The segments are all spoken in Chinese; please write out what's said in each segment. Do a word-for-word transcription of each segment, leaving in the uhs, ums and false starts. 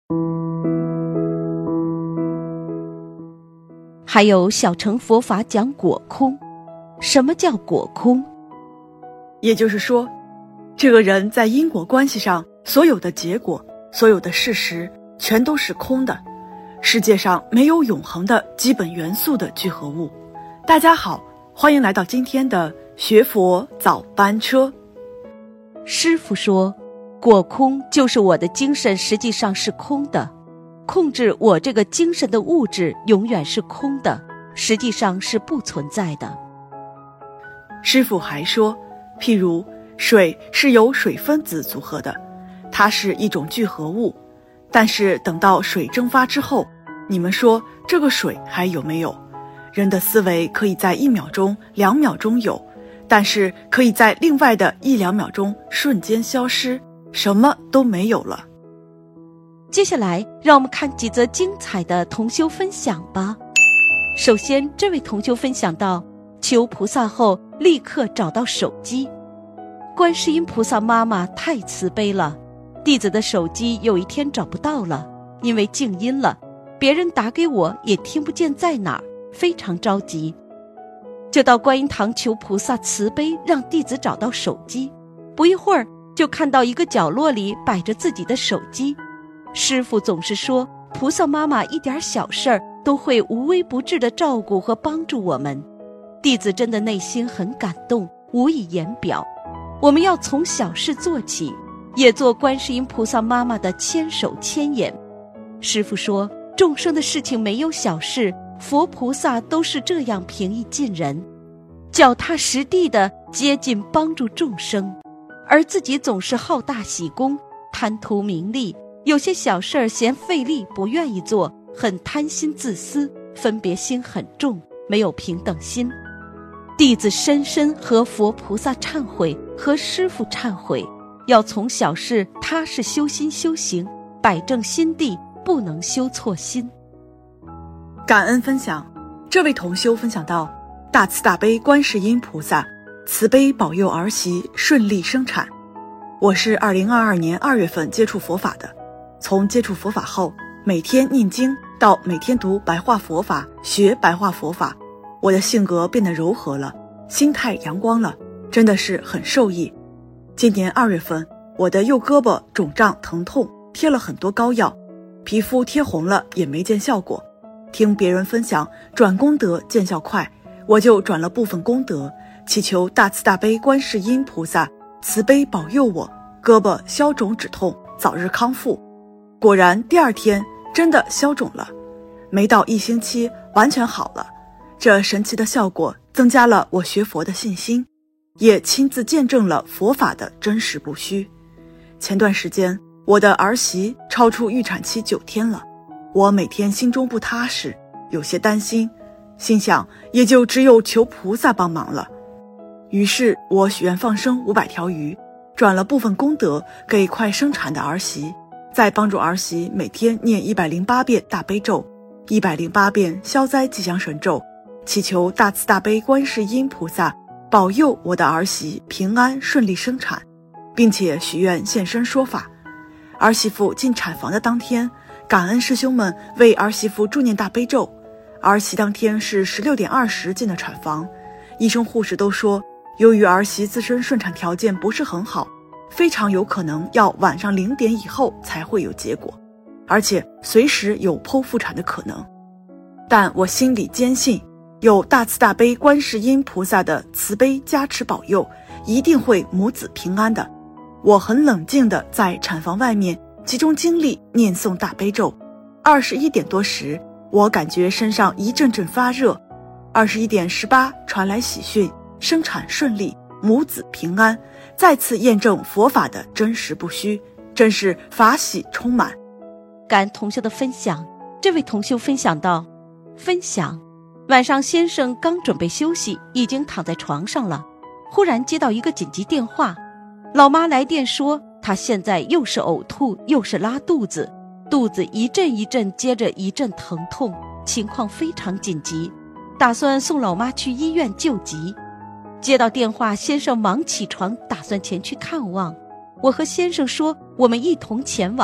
还有小乘佛法讲果空。什么叫果空？ 也就是说，这个人在因果关系上所有的结果，所有的事实全都是空的，世界上没有永恒的基本元素的聚合物。大家好，欢迎来到今天的学佛早班车。 师父说，果空就是我的精神实际上是空的，控制我这个精神的物质永远是空的，实际上是不存在的。 师父还说，譬如水是由水分子组合的，它是一种聚合物，但是等到水蒸发之后，你们说这个水还有没有？人的思维可以在一秒钟、两秒钟有，但是可以在另外的一两秒钟瞬间消失，什么都没有了。 接下来让我们看几则精彩的同修分享吧。首先，这位同修分享到，求菩萨后立刻找到手机。观世音菩萨妈妈太慈悲了，弟子的手机有一天找不到了，因为静音了，别人打给我也听不见在哪儿，非常着急，就到观音堂求菩萨慈悲，让弟子找到手机。不一会儿就看到一个角落里摆着自己的手机。师父总是说，菩萨妈妈一点小事儿都会无微不至地照顾和帮助我们。弟子真的内心很感动，无以言表。我们要从小事做起，也做观世音菩萨妈妈的千手千眼。师父说，众生的事情没有小事，佛菩萨都是这样平易近人，脚踏实地地接近帮助众生，而自己总是好大喜功，贪图名利，有些小事儿嫌费力不愿意做，很贪心自私，分别心很重，没有平等心。弟子深深和佛菩萨忏悔，和师父忏悔，要从小事踏实修心修行，摆正心地，不能修错心。 感恩分享，这位同修分享到，大慈大悲观世音菩萨慈悲保佑儿媳顺利生产。我是二零二二年二月份接触佛法的，从接触佛法后，每天念经到每天读白话佛法，学白话佛法，我的性格变得柔和了，心态阳光了，真的是很受益。今年二月份，我的右胳膊肿胀疼痛，贴了很多膏药，皮肤贴红了也没见效果。听别人分享转功德见效快，我就转了部分功德，祈求大慈大悲观世音菩萨慈悲保佑我胳膊消肿止痛，早日康复。果然第二天真的消肿了，没到一星期完全好了。这神奇的效果增加了我学佛的信心，也亲自见证了佛法的真实不虚。前段时间我的儿媳超出预产期九天了，我每天心中不踏实，有些担心，心想也就只有求菩萨帮忙了。于是我许愿放生五百条鱼，转了部分功德给快生产的儿媳，再帮助儿媳每天念一百零八遍大悲咒，一百零八遍消灾吉祥神咒，祈求大慈大悲观世音菩萨保佑我的儿媳平安顺利生产，并且许愿现身说法。儿媳妇进产房的当天，感恩师兄们为儿媳妇助念大悲咒。儿媳当天是十六点二十进的产房，医生护士都说，由于儿媳自身顺产条件不是很好，非常有可能要晚上零点以后才会有结果，而且随时有剖腹产的可能。但我心里坚信，有大慈大悲观世音菩萨的慈悲加持保佑，一定会母子平安的。我很冷静地在产房外面集中精力念诵大悲咒。二十一点多时，我感觉身上一阵阵发热。二十一点十八传来喜讯，生产顺利，母子平安，再次验证佛法的真实不虚，真是法喜充满。 感恩同修的分享，这位同修分享到，分享晚上先生刚准备休息，已经躺在床上了，忽然接到一个紧急电话，老妈来电说她现在又是呕吐又是拉肚子，肚子一阵一阵接着一阵疼痛，情况非常紧急，打算送老妈去医院救急。接到电话，先生忙起床打算前去看望，我和先生说我们一同前往，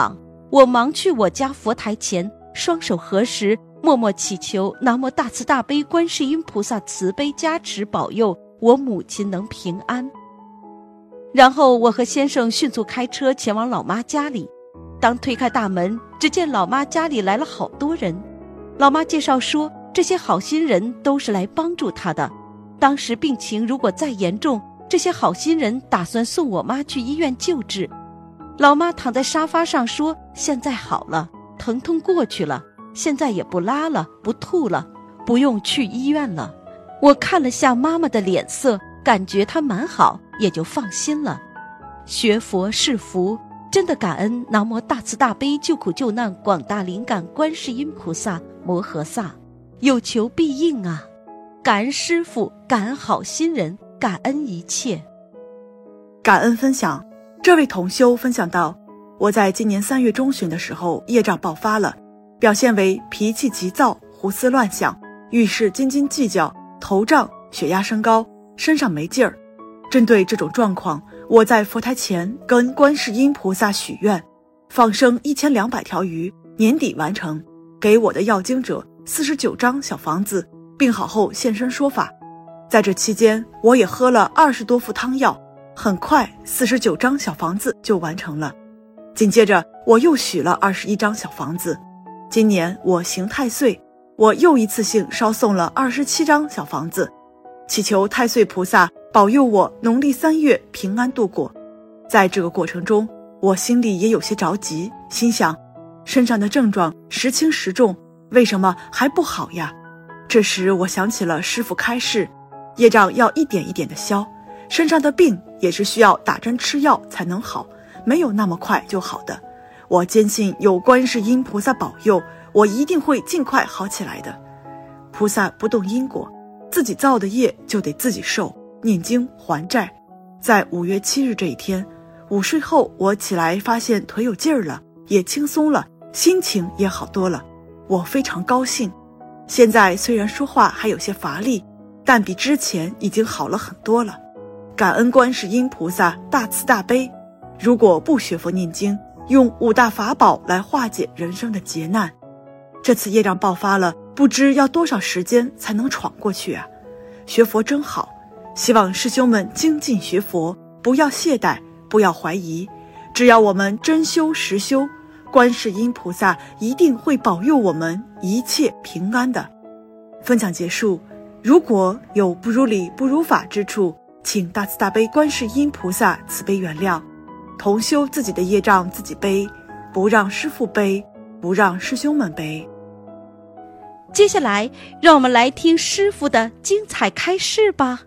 我忙去我家佛台前，双手合十，默默祈求南无大慈大悲观世音菩萨慈悲加持保佑我母亲能平安。然后我和先生迅速开车前往老妈家里。当推开大门，只见老妈家里来了好多人。老妈介绍说，这些好心人都是来帮助她的。当时病情如果再严重，这些好心人打算送我妈去医院救治。老妈躺在沙发上说，现在好了，疼痛过去了，现在也不拉了，不吐了，不用去医院了。我看了下妈妈的脸色，感觉她蛮好，也就放心了。学佛是福，真的感恩南无大慈大悲救苦救难广大灵感观世音菩萨摩诃萨，有求必应啊！感恩师父，感恩好心人，感恩一切。 感恩分享，这位同修分享到，我在今年三月中旬的时候业障爆发了，表现为脾气急躁、胡思乱想、遇事斤斤计较、头胀、血压升高、身上没劲儿。针对这种状况，我在佛台前跟观世音菩萨许愿，放生一千两百条鱼，年底完成，给我的要经者四十九张小房子，病好后现身说法。在这期间，我也喝了二十多副汤药，很快四十九张小房子就完成了。紧接着我又许了二十一张小房子。今年我刑太岁，我又一次性烧送了二十七张小房子，祈求太岁菩萨保佑我农历三月平安度过。在这个过程中，我心里也有些着急，心想身上的症状时轻时重，为什么还不好呀？这时我想起了师父开示，业障要一点一点的消，身上的病也是需要打针吃药才能好，没有那么快就好的。我坚信有观世音菩萨保佑，我一定会尽快好起来的。菩萨不动因果，自己造的业就得自己受，念经还债。在五月七日这一天，午睡后我起来发现腿有劲儿了，也轻松了，心情也好多了，我非常高兴。现在虽然说话还有些乏力，但比之前已经好了很多了。感恩观世音菩萨大慈大悲，如果不学佛念经，用五大法宝来化解人生的劫难，这次业障爆发了，不知要多少时间才能闯过去啊！学佛真好，希望师兄们精进学佛，不要懈怠，不要怀疑，只要我们真修实修，观世音菩萨一定会保佑我们一切平安的。分享结束，如果有不如理不如法之处，请大慈大悲观世音菩萨慈悲原谅。同修自己的业障自己背，不让师父背，不让师兄们背。 接下来让我们来听师父的精彩开示吧。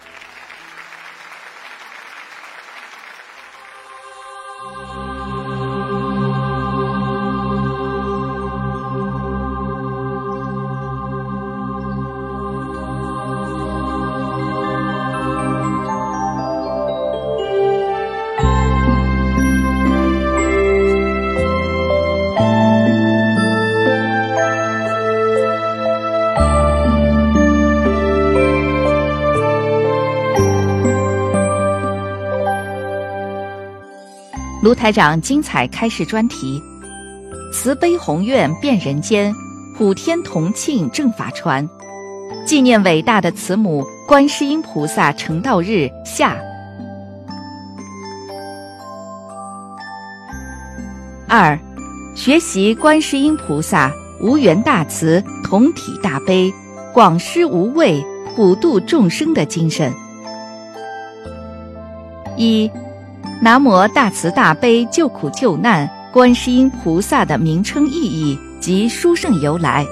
卢台长精彩开示专题：慈悲宏愿遍人间，普天同庆正法传。纪念伟大的慈母观世音菩萨成道日下。二，学习观世音菩萨无缘大慈、同体大悲、广施无畏、普度众生的精神。一，南无大慈大悲救苦救难观世音菩萨的名称意义及殊胜由来。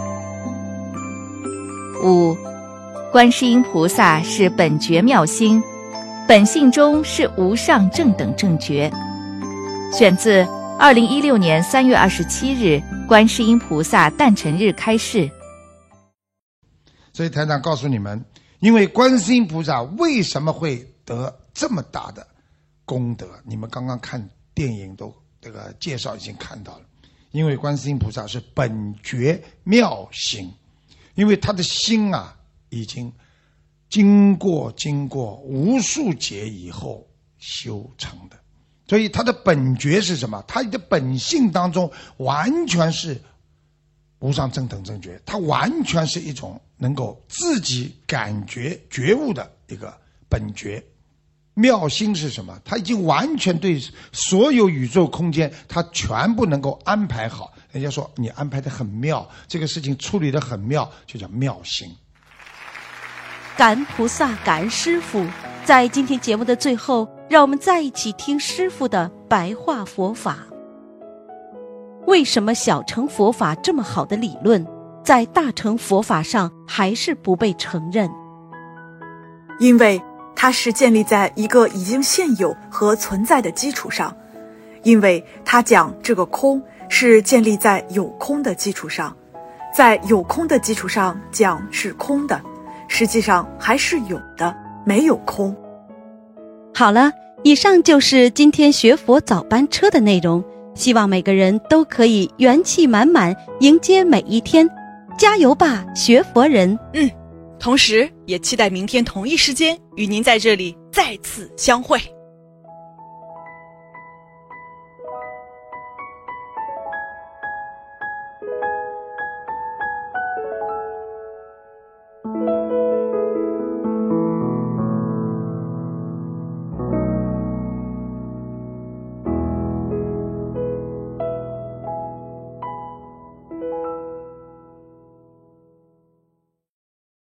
五，观世音菩萨是本觉妙心，本性中是无上正等正觉。选自二零一六年三月二十七日观世音菩萨诞辰日开示。 所以台长告诉你们，因为观世音菩萨为什么会得这么大的功德，你们刚刚看电影都这个介绍已经看到了。因为观世音菩萨是本觉妙心，因为他的心啊已经经过经过无数劫以后修成的， 所以他的本觉是什么？他的本性当中完全是无上正等正觉，他完全是一种能够自己感觉觉悟的一个本觉。妙心是什么？他已经完全对所有宇宙空间他全部能够安排好。人家说你安排得很妙，这个事情处理得很妙，就叫妙心。 感恩菩萨，感恩师父。在今天节目的最后，让我们再一起听师父的白话佛法。为什么小乘佛法这么好的理论，在大乘佛法上还是不被承认？ 因为它是建立在一个已经现有和存在的基础上，因为它讲这个空是建立在有空的基础上，在有空的基础上讲是空的，实际上还是有的，没有空。 好了，以上就是今天学佛早班车的内容，希望每个人都可以元气满满迎接每一天，加油吧，学佛人！ 嗯，同时也期待明天同一时间与您在这里再次相会。